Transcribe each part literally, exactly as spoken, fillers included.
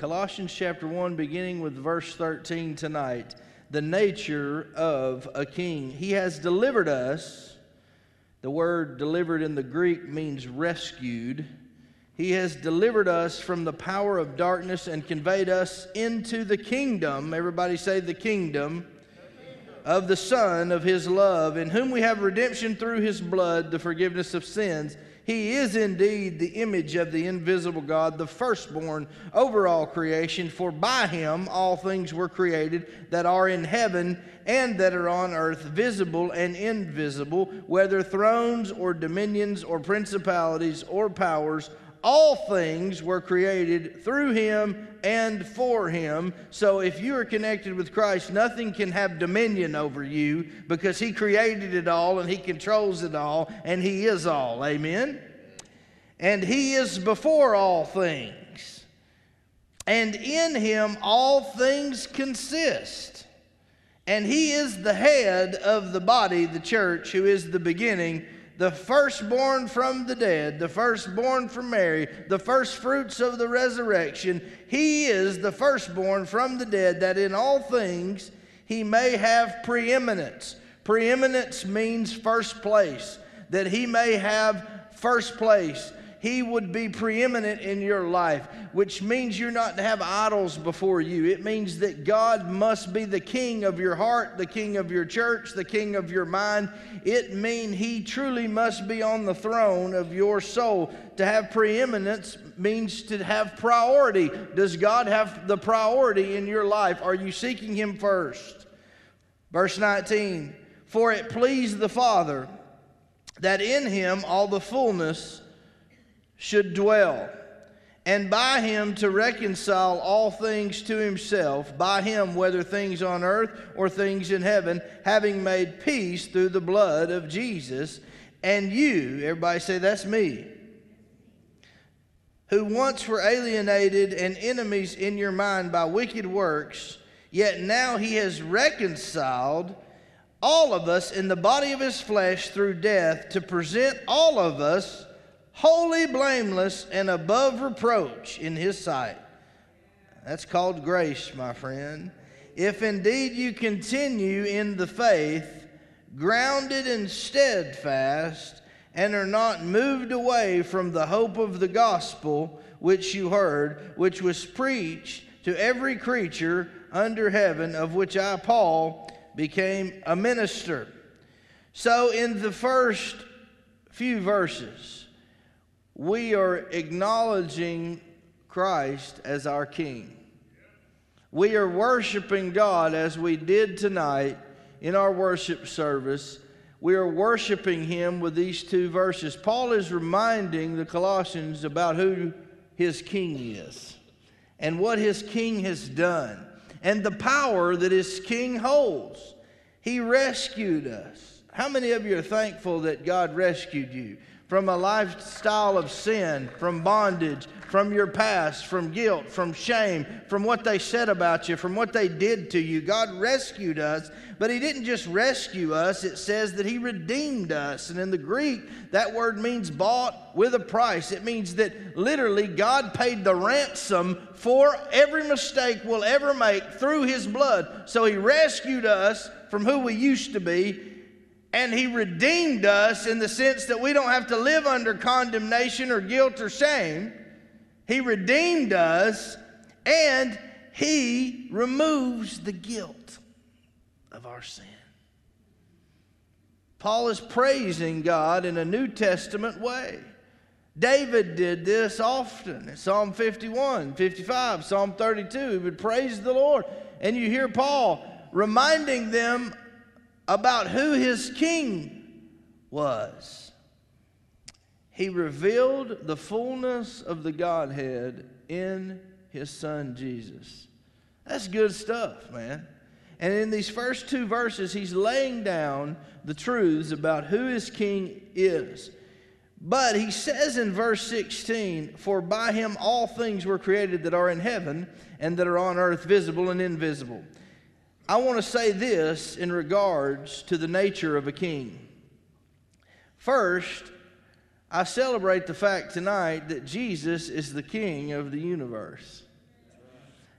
Colossians chapter one, beginning with verse thirteen tonight. The nature of a king. He has delivered us. The word delivered in the Greek means rescued. He has delivered us from the power of darkness and conveyed us into the kingdom. Everybody say the kingdom of the Son of His love, in whom we have redemption through His blood, the forgiveness of sins. He is indeed the image of the invisible God, the firstborn over all creation. For by Him all things were created that are in heaven and that are on earth, visible and invisible, whether thrones or dominions or principalities or powers. All things were created through Him and for Him. So if you are connected with Christ, nothing can have dominion over you, because He created it all and He controls it all and He is all. Amen? And He is before all things. And in Him all things consist. And He is the head of the body, the church, who is the beginning, the firstborn from the dead, the firstborn from Mary, the firstfruits of the resurrection. He is the firstborn from the dead, that in all things He may have preeminence. Preeminence means first place, that He may have first place. He would be preeminent in your life, which means you're not to have idols before you. It means that God must be the king of your heart, the king of your church, the king of your mind. It means He truly must be on the throne of your soul. To have preeminence means to have priority. Does God have the priority in your life? Are you seeking Him first? Verse nineteen, for it pleased the Father that in Him all the fullness should dwell, and by Him to reconcile all things to Himself, by Him, whether things on earth or things in heaven, having made peace through the blood of Jesus. And you, everybody say, that's me, who once were alienated and enemies in your mind by wicked works, yet now He has reconciled all of us in the body of His flesh through death, to present all of us holy, blameless, and above reproach in His sight. That's called grace, my friend. If indeed you continue in the faith, grounded and steadfast, and are not moved away from the hope of the gospel which you heard, which was preached to every creature under heaven, of which I, Paul, became a minister. So in the first few verses, we are acknowledging Christ as our King. We are worshiping God as we did tonight in our worship service. We are worshiping Him with these two verses. Paul is reminding the Colossians about who his King is and what his King has done and the power that his King holds. He rescued us. How many of you are thankful that God rescued you from a lifestyle of sin, from bondage, from your past, from guilt, from shame, from what they said about you, from what they did to you? God rescued us, but He didn't just rescue us. It says that He redeemed us. And in the Greek, that word means bought with a price. It means that literally God paid the ransom for every mistake we'll ever make through His blood. So He rescued us from who we used to be, and He redeemed us in the sense that we don't have to live under condemnation or guilt or shame. He redeemed us, and He removes the guilt of our sin. Paul is praising God in a New Testament way. David did this often. In Psalm fifty-one, fifty-five, Psalm thirty-two, he would praise the Lord. And you hear Paul reminding them about who his King was. He revealed the fullness of the Godhead in His Son Jesus. That's good stuff, man. And in these first two verses, he's laying down the truths about who his King is. But he says in verse sixteen, for by Him all things were created that are in heaven and that are on earth, visible and invisible. I want to say this in regards to the nature of a king. First, I celebrate the fact tonight that Jesus is the King of the universe.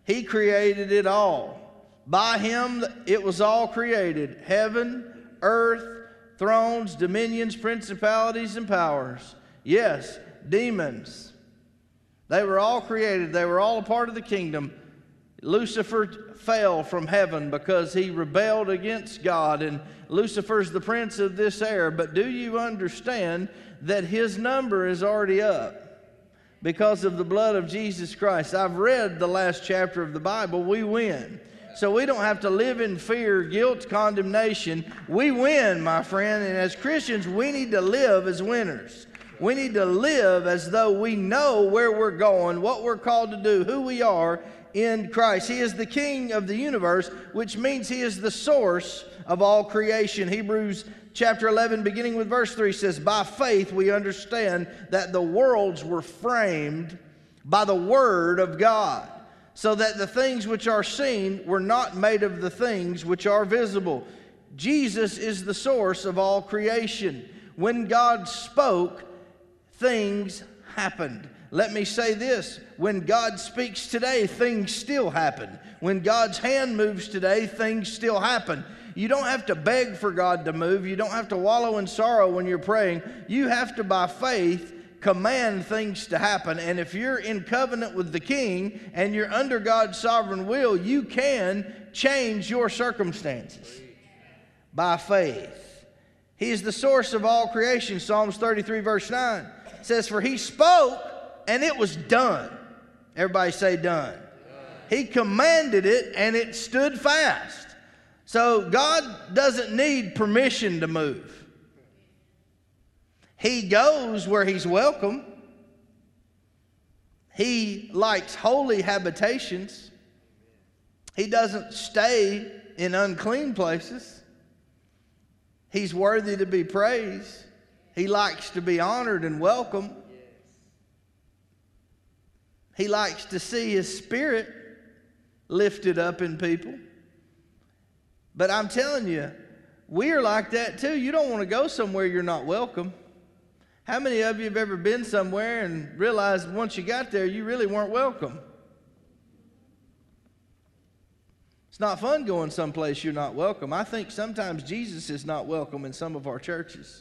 He created it all. By him it was all created. Heaven, earth, thrones, dominions, principalities, and powers. Yes, demons. They were all created. They were all a part of the kingdom. Lucifer fell from heaven because he rebelled against God, and Lucifer's the prince of this air. But do you understand that his number is already up because of the blood of Jesus Christ? I've read the last chapter of the Bible. We win. So we don't have to live in fear, guilt, condemnation. We win, my friend. And as Christians, we need to live as winners. We need to live as though we know where we're going, what we're called to do, who we are in Christ. He is the King of the universe, which means he is the source of all creation. Hebrews chapter eleven, beginning with verse three, says, by faith we understand that the worlds were framed by the word of God, so that the things which are seen were not made of the things which are visible. Jesus is the source of all creation. When God spoke, things happened. Let me say this. When God speaks today, things still happen. When God's hand moves today, things still happen. You don't have to beg for God to move. You don't have to wallow in sorrow when you're praying. You have to, by faith, command things to happen. And if you're in covenant with the King and you're under God's sovereign will, you can change your circumstances by faith. He is the source of all creation. Psalms thirty-three verse nine says, for he spoke and it was done. Everybody say done. Done. He commanded it and it stood fast. So God doesn't need permission to move. He goes where he's welcome. He likes holy habitations. He doesn't stay in unclean places. He's worthy to be praised. He likes to be honored and welcomed. He likes to see his spirit lifted up in people. But I'm telling you, we are like that too. You don't want to go somewhere you're not welcome. How many of you have ever been somewhere and realized once you got there, you really weren't welcome? It's not fun going someplace you're not welcome. I think sometimes Jesus is not welcome in some of our churches.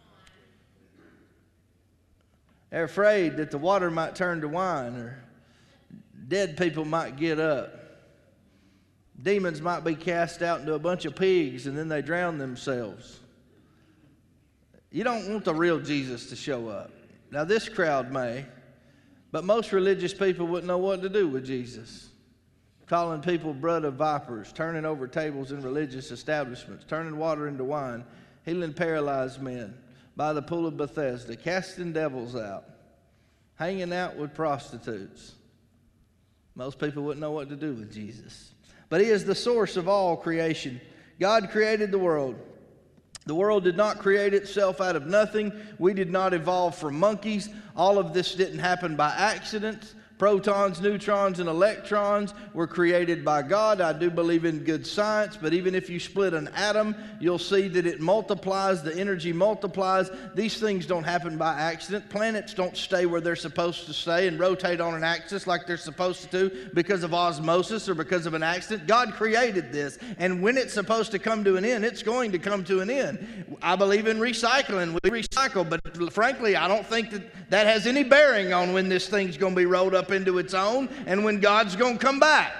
They're afraid that the water might turn to wine, or dead people might get up. Demons might be cast out into a bunch of pigs and then they drown themselves. You don't want the real Jesus to show up. Now this crowd may, but most religious people wouldn't know what to do with Jesus. Calling people blood of vipers, turning over tables in religious establishments, turning water into wine, healing paralyzed men by the pool of Bethesda, casting devils out, hanging out with prostitutes. Most people wouldn't know what to do with Jesus. But he is the source of all creation. God created the world. The world did not create itself out of nothing. We did not evolve from monkeys. All of this didn't happen by accident. Protons, neutrons, and electrons were created by God. I do believe in good science, but even if you split an atom, you'll see that it multiplies, the energy multiplies. These things don't happen by accident. Planets don't stay where they're supposed to stay and rotate on an axis like they're supposed to do because of osmosis or because of an accident. God created this, and when it's supposed to come to an end, it's going to come to an end. I believe in recycling. We recycle, but frankly, I don't think that that has any bearing on when this thing's going to be rolled up into its own and when God's going to come back.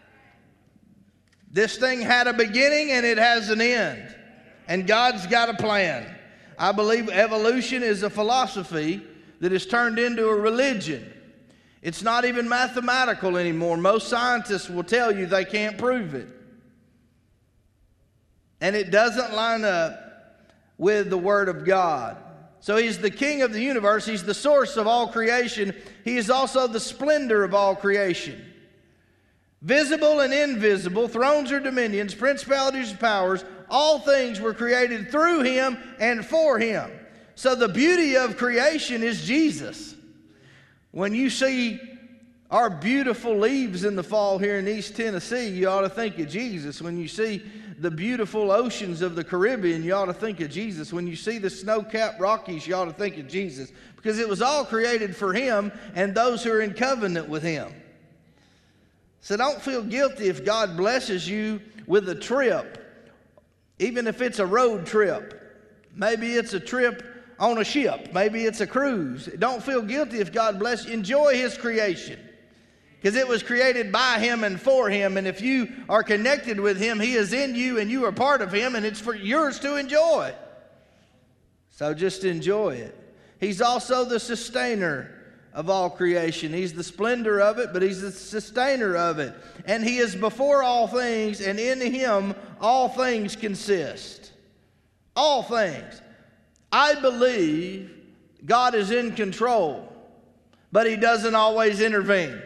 This thing had a beginning and it has an end, and God's got a plan. I believe evolution is a philosophy that has turned into a religion. It's not even mathematical anymore. Most scientists will tell you they can't prove it, and it doesn't line up with the Word of God. So he's the King of the universe. He's the source of all creation. He is also the splendor of all creation. Visible and invisible, thrones or dominions, principalities and powers, all things were created through him and for him. So the beauty of creation is Jesus. When you see our beautiful leaves in the fall here in East Tennessee, you ought to think of Jesus. When you see the beautiful oceans of the Caribbean, you ought to think of Jesus. When you see the snow-capped Rockies, you ought to think of Jesus. Because it was all created for him and those who are in covenant with him. So don't feel guilty if God blesses you with a trip, even if it's a road trip. Maybe it's a trip on a ship. Maybe it's a cruise. Don't feel guilty if God bless you. Enjoy His creation, because it was created by Him and for Him. And if you are connected with Him, He is in you and you are part of Him, and it's for yours to enjoy. So just enjoy it. He's also the sustainer of all creation. He's the splendor of it, but He's the sustainer of it. And He is before all things, and in Him all things consist. All things. I believe God is in control, but He doesn't always intervene.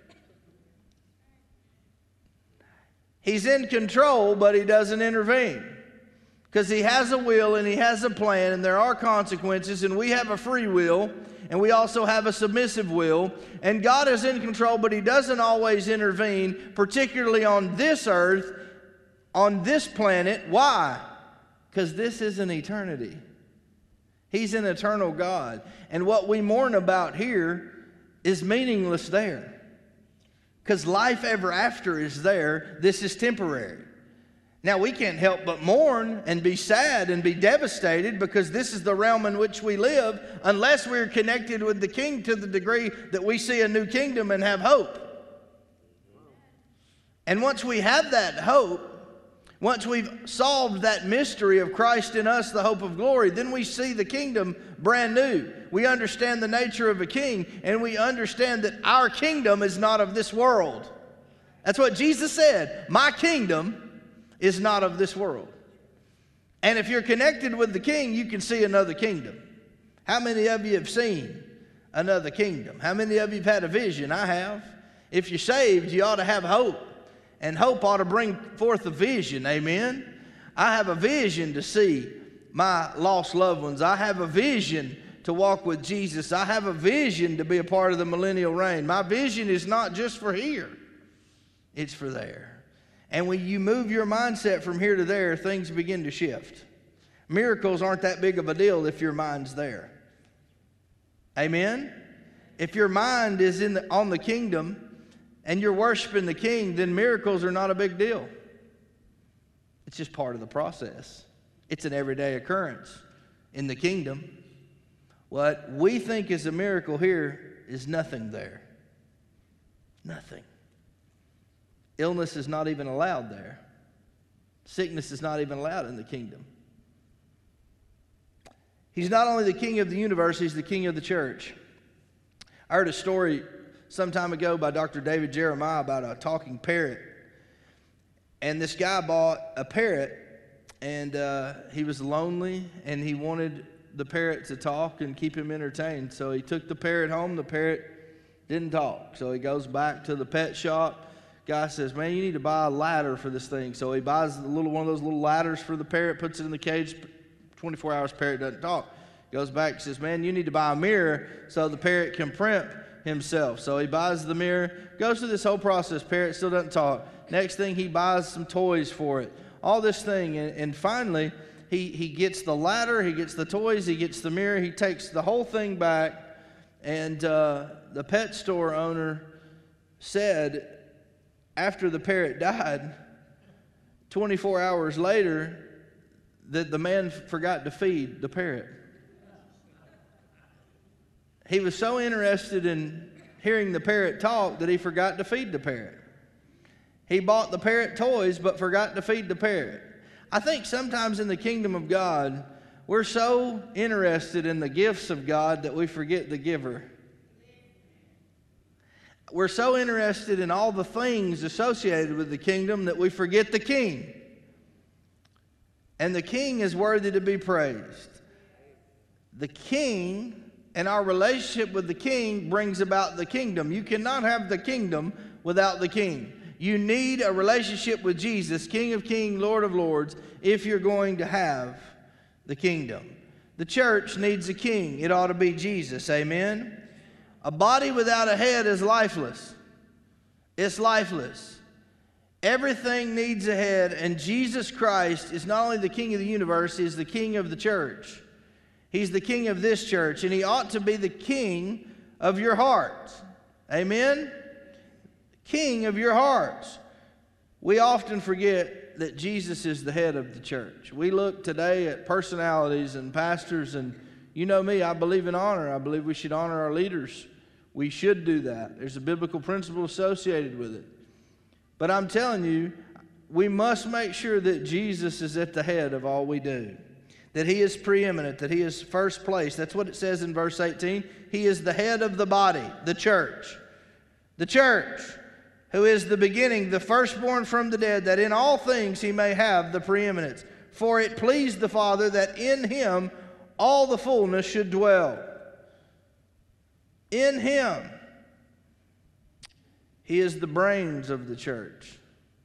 He's in control, but He doesn't intervene. Because He has a will and He has a plan, and there are consequences, and we have a free will, and we also have a submissive will. And God is in control, but He doesn't always intervene, particularly on this earth, on this planet. Why? Because this is an eternity. He's an eternal God. And what we mourn about here is meaningless there. Because life ever after is there. This is temporary. Now, we can't help but mourn and be sad and be devastated, because this is the realm in which we live, unless we're connected with the King to the degree that we see a new kingdom and have hope. And once we have that hope, once we've solved that mystery of Christ in us, the hope of glory, then we see the kingdom brand new. We understand the nature of a king, and we understand that our kingdom is not of this world. That's what Jesus said. My kingdom is not of this world. And if you're connected with the King, you can see another kingdom. How many of you have seen another kingdom? How many of you have had a vision? I have. If you're saved, you ought to have hope. And hope ought to bring forth a vision, amen? I have a vision to see my lost loved ones. I have a vision to walk with Jesus. I have a vision to be a part of the millennial reign. My vision is not just for here. It's for there. And when you move your mindset from here to there, things begin to shift. Miracles aren't that big of a deal if your mind's there. Amen? If your mind is in the, on the kingdom, and you're worshiping the King, then miracles are not a big deal. It's just part of the process. It's an everyday occurrence in the kingdom. What we think is a miracle here is nothing there. Nothing. Illness is not even allowed there. Sickness is not even allowed in the kingdom. He's not only the King of the universe, He's the King of the church. I heard a story some time ago by Doctor David Jeremiah about a talking parrot. And this guy bought a parrot, and uh, he was lonely, and he wanted the parrot to talk and keep him entertained. So he took the parrot home. The parrot didn't talk. So he goes back to the pet shop. Guy says, man, you need to buy a ladder for this thing. So he buys the little one of those little ladders for the parrot, puts it in the cage. twenty-four hours, parrot doesn't talk. Goes back, says, man, you need to buy a mirror so the parrot can primp himself. So he buys the mirror, goes through this whole process. Parrot still doesn't talk. Next thing, he buys some toys for it. All this thing, and, and finally, he, he gets the ladder, he gets the toys, he gets the mirror, he takes the whole thing back, and uh, the pet store owner said, after the parrot died, twenty-four hours later, that the man forgot to feed the parrot. He was so interested in hearing the parrot talk that he forgot to feed the parrot. He bought the parrot toys but forgot to feed the parrot. I think sometimes in the kingdom of God, we're so interested in the gifts of God that we forget the giver. We're so interested in all the things associated with the kingdom that we forget the King. And the King is worthy to be praised. The King and our relationship with the King brings about the kingdom. You cannot have the kingdom without the King. You need a relationship with Jesus, King of Kings, Lord of Lords, if you're going to have the kingdom. The church needs a king. It ought to be Jesus. Amen? A body without a head is lifeless. It's lifeless. Everything needs a head, and Jesus Christ is not only the King of the universe, He's the King of the church. He's the King of this church, and He ought to be the King of your heart. Amen? King of your hearts. We often forget that Jesus is the head of the church. We look today at personalities and pastors, and you know me, I believe in honor. I believe we should honor our leaders. We should do that. There's a biblical principle associated with it. But I'm telling you, we must make sure that Jesus is at the head of all we do, that he is preeminent, that he is first place. That's what it says in verse eighteen. He is the head of the body, the church. The church, who is the beginning, the firstborn from the dead, that in all things he may have the preeminence. For it pleased the Father that in him all the fullness should dwell. In him. He is the brains of the church.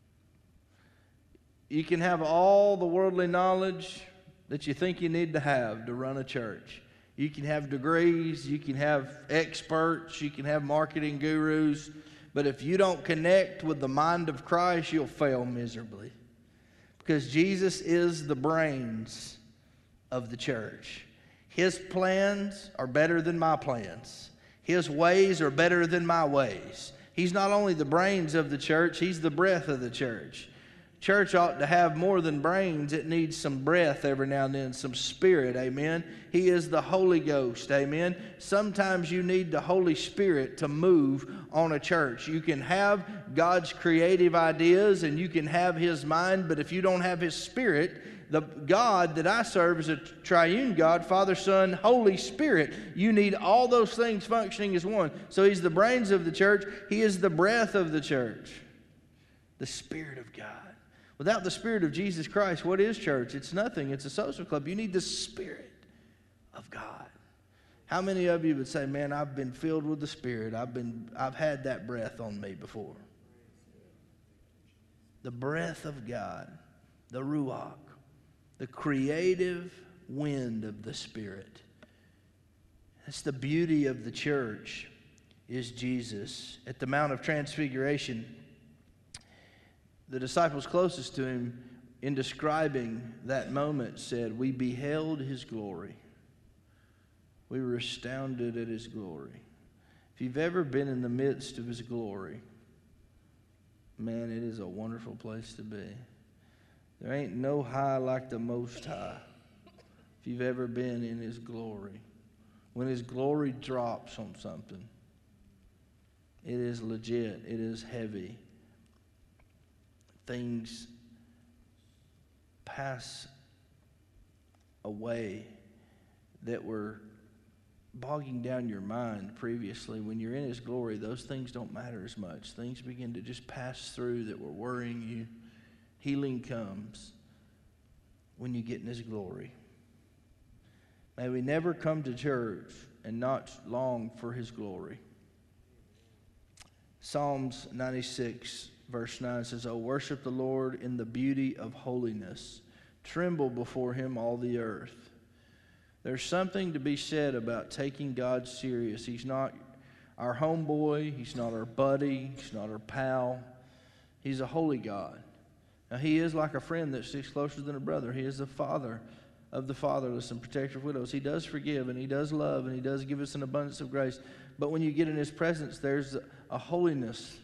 You can have all the worldly knowledge that you think you need to have to run a church. You can have degrees, you can have experts, you can have marketing gurus, but if you don't connect with the mind of Christ, you'll fail miserably. Because Jesus is the brains of the church. His plans are better than my plans. His ways are better than my ways. He's not only the brains of the church, he's the breath of the church. Church ought to have more than brains. It needs some breath every now and then, some spirit, amen. He is the Holy Ghost, amen. Sometimes you need the Holy Spirit to move on a church. You can have God's creative ideas and you can have his mind, but if you don't have his spirit, the God that I serve is a triune God, Father, Son, Holy Spirit. You need all those things functioning as one. So he's the brains of the church. He is the breath of the church, the Spirit of God. Without the Spirit of Jesus Christ, what is church? It's nothing. It's a social club. You need the Spirit of God. How many of you would say, man, I've been filled with the Spirit. I've been, I've had that breath on me before. The breath of God, the Ruach, the creative wind of the Spirit. That's the beauty of the church, is Jesus. At the Mount of Transfiguration, the disciples closest to him, in describing that moment, said, we beheld his glory. We were astounded at his glory. If you've ever been in the midst of his glory, man, it is a wonderful place to be. There ain't no high like the Most High. If you've ever been in his glory. When his glory drops on something, it is legit. It is heavy. Things pass away that were bogging down your mind previously. When you're in his glory, those things don't matter as much. Things begin to just pass through that were worrying you. Healing comes when you get in his glory. May we never come to church and not long for his glory. Psalms ninety-six verse nine says, oh, worship the Lord in the beauty of holiness. Tremble before him, all the earth. There's something to be said about taking God serious. He's not our homeboy. He's not our buddy. He's not our pal. He's a holy God. Now, he is like a friend that sticks closer than a brother. He is the father of the fatherless and protector of widows. He does forgive, and he does love, and he does give us an abundance of grace. But when you get in his presence, there's a holiness.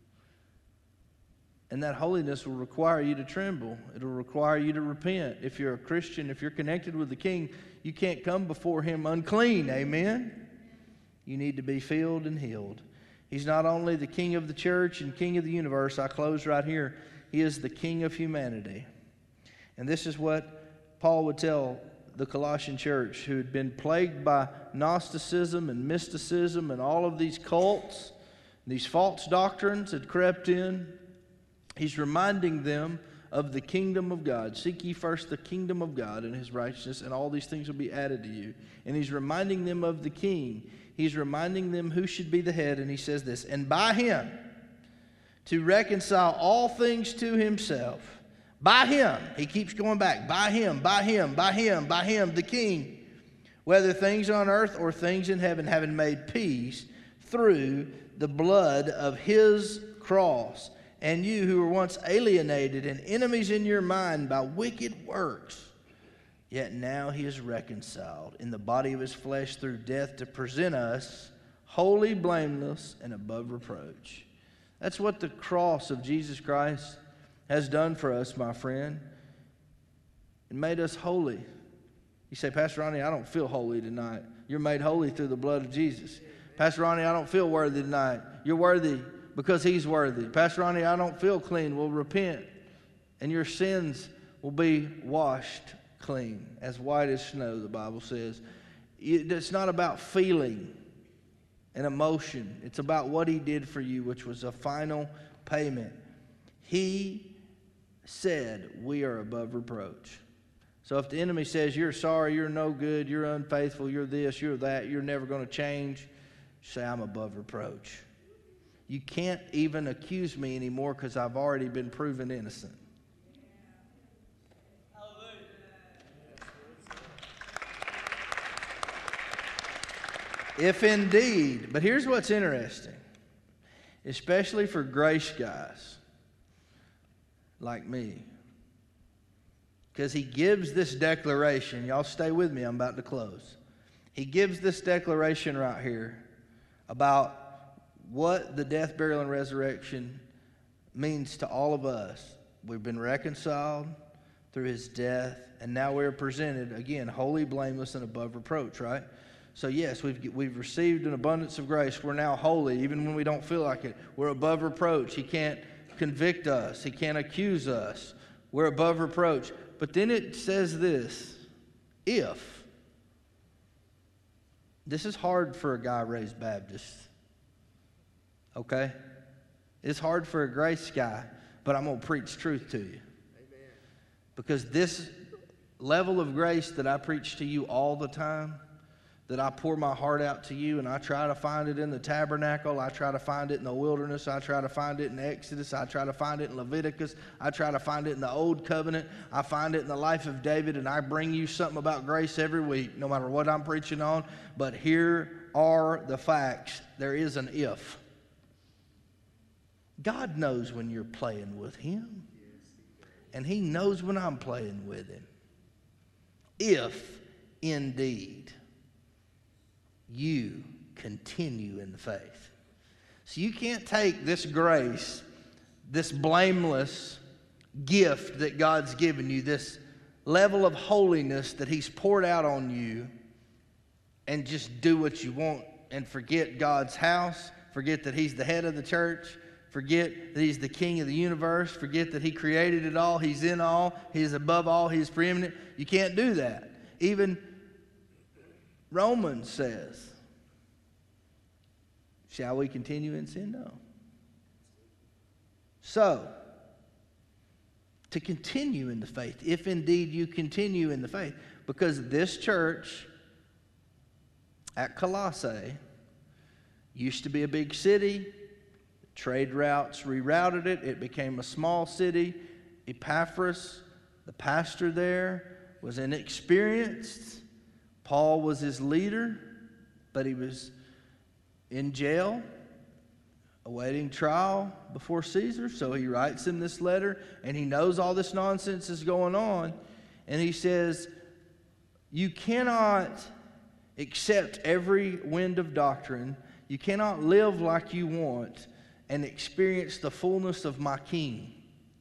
And that holiness will require you to tremble. It'll require you to repent. If you're a Christian, if you're connected with the King, you can't come before him unclean. Amen? You need to be filled and healed. He's not only the King of the church and King of the universe. I close right here. He is the King of humanity. And this is what Paul would tell the Colossian church, who had been plagued by Gnosticism and mysticism and all of these cults. These false doctrines had crept in. He's reminding them of the kingdom of God. Seek ye first the kingdom of God and his righteousness, and all these things will be added to you. And he's reminding them of the king. He's reminding them who should be the head, and he says this, and by him to reconcile all things to himself. By him, he keeps going back, by him, by him, by him, by him, the king, whether things on earth or things in heaven, having made peace through the blood of his cross. And you who were once alienated and enemies in your mind by wicked works, yet now he is reconciled in the body of his flesh through death to present us holy, blameless, and above reproach. That's what the cross of Jesus Christ has done for us, my friend. It made us holy. You say, Pastor Ronnie, I don't feel holy tonight. You're made holy through the blood of Jesus. Pastor Ronnie, I don't feel worthy tonight. You're worthy because He's worthy. Pastor Ronnie, I don't feel clean. Well, repent, and your sins will be washed clean, as white as snow, the Bible says. It's not about feeling and emotion. It's about what He did for you, which was a final payment. He said we are above reproach. So if the enemy says you're sorry, you're no good, you're unfaithful, you're this, you're that, you're never going to change, say I'm above reproach. You can't even accuse me anymore because I've already been proven innocent. If indeed, but here's what's interesting, especially for grace guys like me, because he gives this declaration. Y'all stay with me, I'm about to close. He gives this declaration right here about what the death, burial, and resurrection means to all of us. We've been reconciled through His death, and now we're presented, again, holy, blameless, and above reproach, right? So yes, we've, we've received an abundance of grace. We're now holy, even when we don't feel like it. We're above reproach. He can't convict us. He can't accuse us. We're above reproach. But then it says this, if. This is hard for a guy raised Baptist, okay? It's hard for a grace guy, but I'm going to preach truth to you. Amen. Because this level of grace that I preach to you all the time, that I pour my heart out to you, and I try to find it in the tabernacle, I try to find it in the wilderness, I try to find it in Exodus, I try to find it in Leviticus, I try to find it in the Old Covenant, I find it in the life of David, and I bring you something about grace every week, no matter what I'm preaching on. But here are the facts. There is an if. God knows when you're playing with Him, and He knows when I'm playing with Him. If indeed you continue in the faith. So you can't take this grace, this blameless gift that God's given you, this level of holiness that He's poured out on you, and just do what you want and forget God's house, forget that He's the head of the church, forget that He's the king of the universe, forget that He created it all, He's in all, He's above all, He's preeminent. You can't do that. Even Romans says, shall we continue in sin? No. So, to continue in the faith, if indeed you continue in the faith, because this church at Colossae used to be a big city, trade routes rerouted it, it became a small city. Epaphras, the pastor there, was inexperienced. Paul was his leader, but he was in jail, awaiting trial before Caesar. So he writes him this letter, and he knows all this nonsense is going on. And he says, you cannot accept every wind of doctrine. You cannot live like you want and experience the fullness of my King.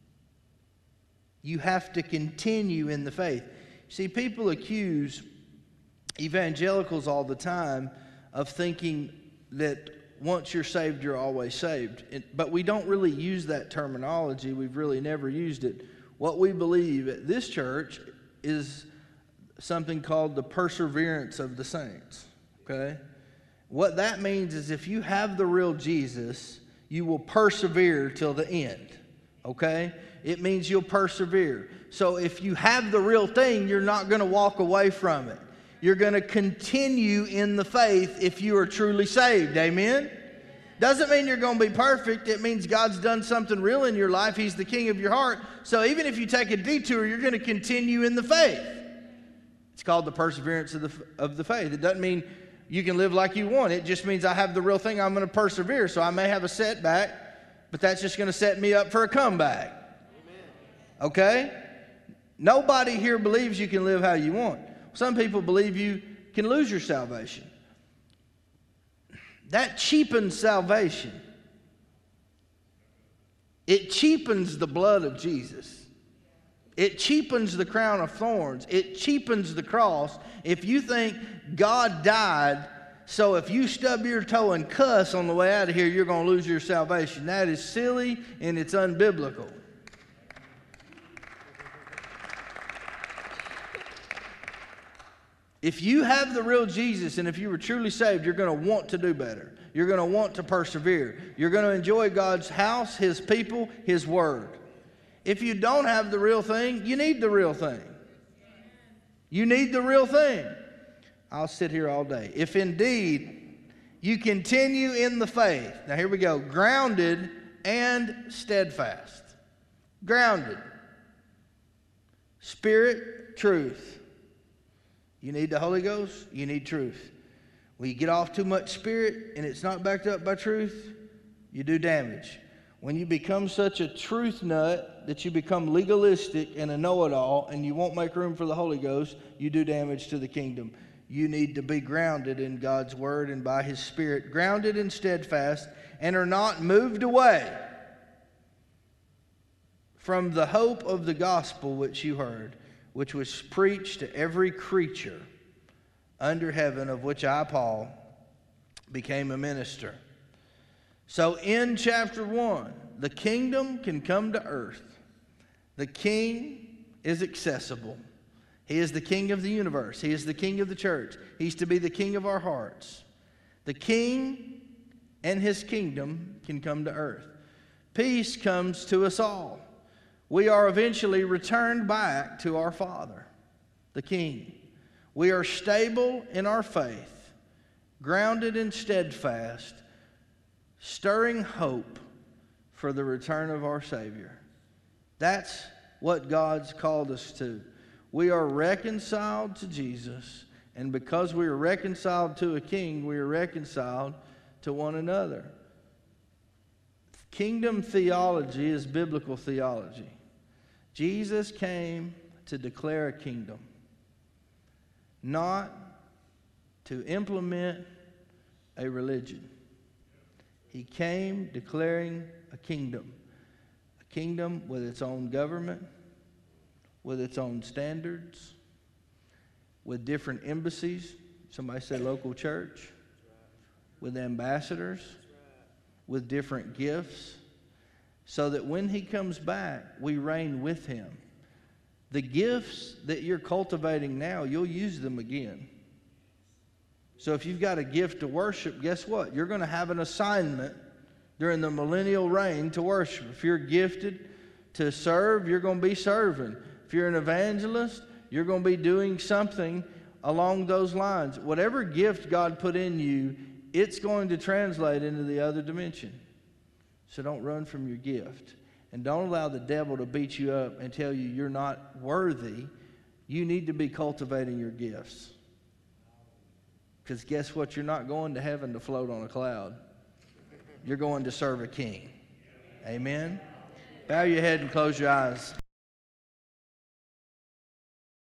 You have to continue in the faith. See, people accuse evangelicals all the time of thinking that once you're saved, you're always saved. But we don't really use that terminology. We've really never used it. What we believe at this church is something called the perseverance of the saints. Okay? What that means is if you have the real Jesus, you will persevere till the end. Okay? It means you'll persevere. So if you have the real thing, you're not going to walk away from it. You're going to continue in the faith if you are truly saved. Amen? Doesn't mean you're going to be perfect. It means God's done something real in your life. He's the king of your heart. So even if you take a detour, you're going to continue in the faith. It's called the perseverance of the, of the faith. It doesn't mean you can live like you want. It just means I have the real thing. I'm going to persevere. So I may have a setback, but that's just going to set me up for a comeback. Okay? Nobody here believes you can live how you want. Some people believe you can lose your salvation. That cheapens salvation. It cheapens the blood of Jesus. It cheapens the crown of thorns. It cheapens the cross. If you think God died, so if you stub your toe and cuss on the way out of here, you're going to lose your salvation. That is silly and it's unbiblical. If you have the real Jesus and if you were truly saved, you're going to want to do better. You're going to want to persevere. You're going to enjoy God's house, His people, His word. If you don't have the real thing, you need the real thing. You need the real thing. I'll sit here all day. If indeed you continue in the faith. Now here we go. Grounded and steadfast. Grounded. Spirit, truth. You need the Holy Ghost, you need truth. When you get off too much spirit and it's not backed up by truth, you do damage. When you become such a truth nut that you become legalistic and a know-it-all and you won't make room for the Holy Ghost, you do damage to the kingdom. You need to be grounded in God's word and by His Spirit, grounded and steadfast, and are not moved away from the hope of the gospel which you heard, which was preached to every creature under heaven, of which I, Paul, became a minister. So in chapter one, the kingdom can come to earth. The king is accessible. He is the king of the universe. He is the king of the church. He's to be the king of our hearts. The king and his kingdom can come to earth. Peace comes to us all. We are eventually returned back to our Father, the King. We are stable in our faith, grounded and steadfast, stirring hope for the return of our Savior. That's what God's called us to. We are reconciled to Jesus, and because we are reconciled to a King, we are reconciled to one another. Kingdom theology is biblical theology. Jesus came to declare a kingdom, not to implement a religion. He came declaring a kingdom, a kingdom with its own government, with its own standards, with different embassies. Somebody say local church, with ambassadors, with different gifts, so that when He comes back, we reign with Him. The gifts that you're cultivating now, you'll use them again. So if you've got a gift to worship, guess what? You're going to have an assignment during the millennial reign to worship. If you're gifted to serve, you're going to be serving. If you're an evangelist, you're going to be doing something along those lines. Whatever gift God put in you, it's going to translate into the other dimension. So don't run from your gift. And don't allow the devil to beat you up and tell you you're not worthy. You need to be cultivating your gifts. Because guess what? You're not going to heaven to float on a cloud. You're going to serve a king. Amen? Bow your head and close your eyes.